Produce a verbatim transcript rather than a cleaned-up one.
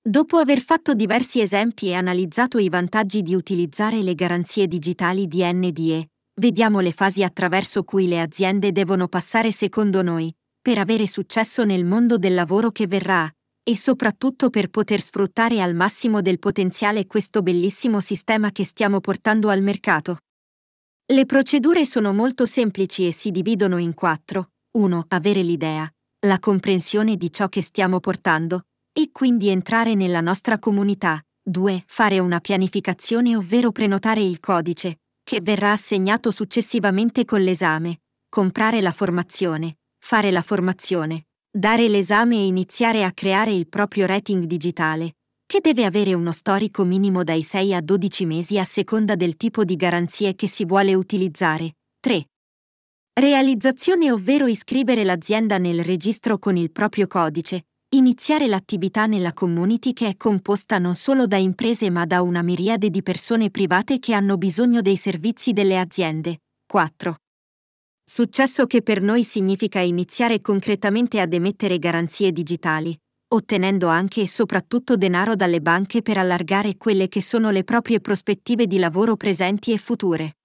Dopo aver fatto diversi esempi e analizzato i vantaggi di utilizzare le garanzie digitali di N D E, vediamo le fasi attraverso cui le aziende devono passare secondo noi, per avere successo nel mondo del lavoro che verrà, e soprattutto per poter sfruttare al massimo del potenziale questo bellissimo sistema che stiamo portando al mercato. Le procedure sono molto semplici e si dividono in quattro. uno. Avere l'idea, la comprensione di ciò che stiamo portando, e quindi entrare nella nostra comunità. due. Fare una pianificazione ovvero prenotare il codice, che verrà assegnato successivamente con l'esame. Comprare la formazione, fare la formazione, dare l'esame e iniziare a creare il proprio rating digitale, che deve avere uno storico minimo dai sei a dodici mesi a seconda del tipo di garanzie che si vuole utilizzare. tre. Realizzazione ovvero iscrivere l'azienda nel registro con il proprio codice, iniziare l'attività nella community che è composta non solo da imprese ma da una miriade di persone private che hanno bisogno dei servizi delle aziende. quattro. Successo che per noi significa iniziare concretamente ad emettere garanzie digitali, ottenendo anche e soprattutto denaro dalle banche per allargare quelle che sono le proprie prospettive di lavoro presenti e future.